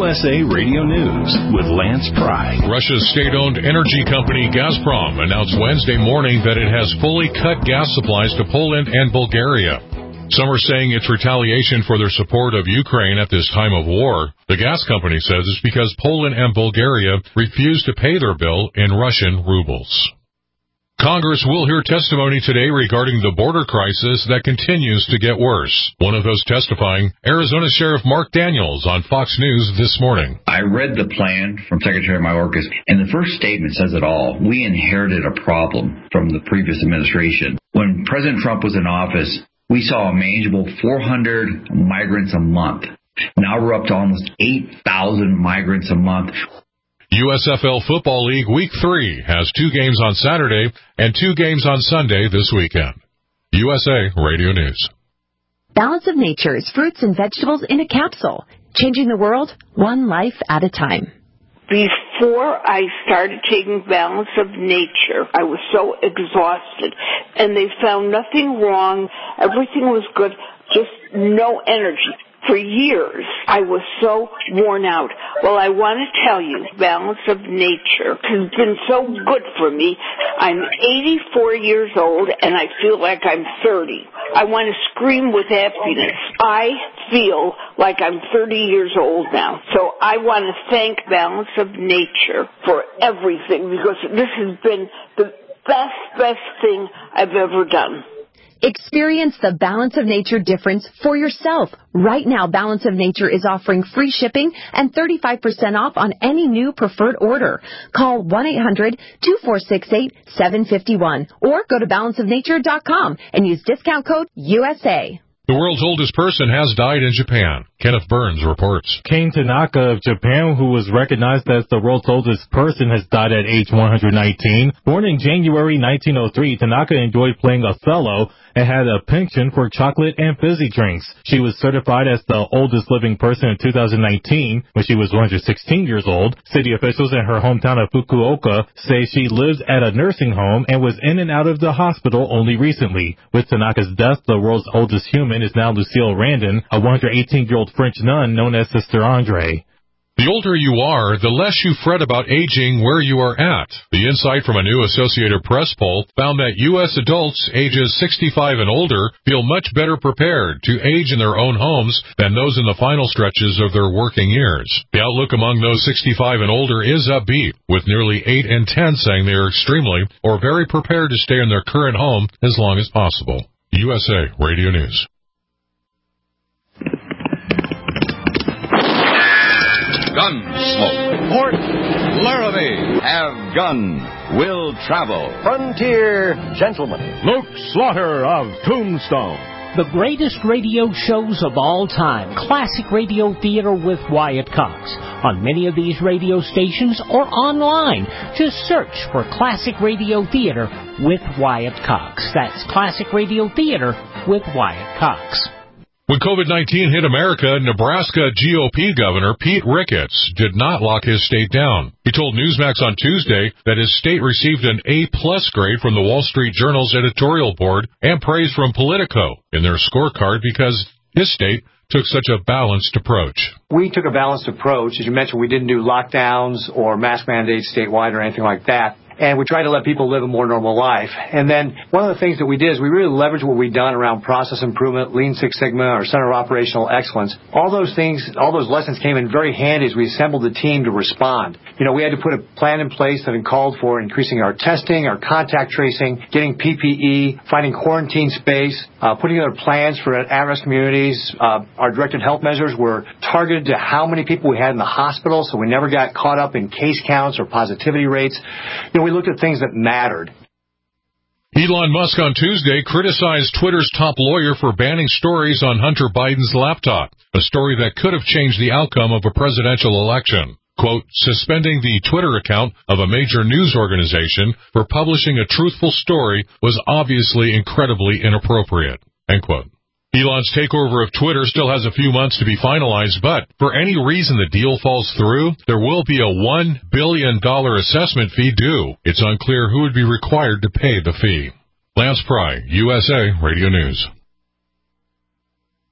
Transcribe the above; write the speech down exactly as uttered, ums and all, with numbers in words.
S A Radio News with Lance Pry. Russia's state-owned energy company Gazprom announced Wednesday morning that it has fully cut gas supplies to Poland and Bulgaria. Some are saying it's retaliation for their support of Ukraine at this time of war. The gas company says it's because Poland and Bulgaria refused to pay their bill in Russian rubles. Congress will hear testimony today regarding the border crisis that continues to get worse. One of those testifying, Arizona Sheriff Mark Daniels on Fox News this morning. I read the plan from Secretary Mayorkas, and the first statement says it all. We inherited a problem from the previous administration. When President Trump was in office, we saw a manageable four hundred migrants a month. Now we're up to almost eight thousand migrants a month. U S F L Football League Week three has two games on Saturday and two games on Sunday this weekend. U S A Radio News. Balance of Nature's fruits and vegetables in a capsule. Changing the world, one life at a time. Before I started taking Balance of Nature, I was so exhausted, and they found nothing wrong. Everything was good, just no energy. For years, I was so worn out. Well, I want to tell you, Balance of Nature has been so good for me. I'm eighty-four years old, and I feel like I'm thirty. I want to scream with happiness. I feel like I'm thirty years old now. So I want to thank Balance of Nature for everything, because this has been the best, best thing I've ever done. Experience the Balance of Nature difference for yourself. Right now, Balance of Nature is offering free shipping and thirty-five percent off on any new preferred order. Call one eight hundred two four six eight seven five one or go to balance of nature dot com and use discount code U S A. The world's oldest person has died in Japan. Kenneth Burns reports. Kane Tanaka of Japan, who was recognized as the world's oldest person, has died at age one hundred nineteen. Born in January nineteen oh three, Tanaka enjoyed playing Othello and had a penchant for chocolate and fizzy drinks. She was certified as the oldest living person in two thousand nineteen when she was one hundred sixteen years old. City officials in her hometown of Fukuoka say she lives at a nursing home and was in and out of the hospital only recently. With Tanaka's death, the world's oldest human is now Lucille Randon, a one hundred eighteen-year-old French nun known as Sister Andre. The older you are, the less you fret about aging where you are at. The insight from a new Associated Press poll found that U S adults ages sixty-five and older feel much better prepared to age in their own homes than those in the final stretches of their working years. The outlook among those sixty-five and older is upbeat, with nearly eight in ten saying they are extremely or very prepared to stay in their current home as long as possible. U S A Radio News. Gunsmoke. Port Laramie. Have gun. Will travel. Frontier Gentleman. Luke Slaughter of Tombstone. The greatest radio shows of all time. Classic Radio Theater with Wyatt Cox. On many of these radio stations or online. Just search for Classic Radio Theater with Wyatt Cox. That's Classic Radio Theater with Wyatt Cox. When COVID nineteen hit America, Nebraska G O P Governor Pete Ricketts did not lock his state down. He told Newsmax on Tuesday that his state received an A-plus grade from the Wall Street Journal's editorial board and praise from Politico in their scorecard because his state took such a balanced approach. We took a balanced approach. As you mentioned, we didn't do lockdowns or mask mandates statewide or anything like that. And we tried to let people live a more normal life. And then one of the things that we did is we really leveraged what we'd done around process improvement, Lean Six Sigma, our Center of Operational Excellence. All those things, all those lessons came in very handy as we assembled the team to respond. You know, we had to put a plan in place that called for increasing our testing, our contact tracing, getting P P E, finding quarantine space, uh, putting together plans for at-risk communities. Uh, our directed health measures were targeted to how many people we had in the hospital, so we never got caught up in case counts or positivity rates. You know, we looked at things that mattered. Elon Musk on Tuesday criticized Twitter's top lawyer for banning stories on Hunter Biden's laptop, a story that could have changed the outcome of a presidential election. Quote, suspending the Twitter account of a major news organization for publishing a truthful story was obviously incredibly inappropriate. End quote. Elon's takeover of Twitter still has a few months to be finalized, but for any reason the deal falls through, there will be a one billion dollars assessment fee due. It's unclear who would be required to pay the fee. Lance Pry, U S A Radio News.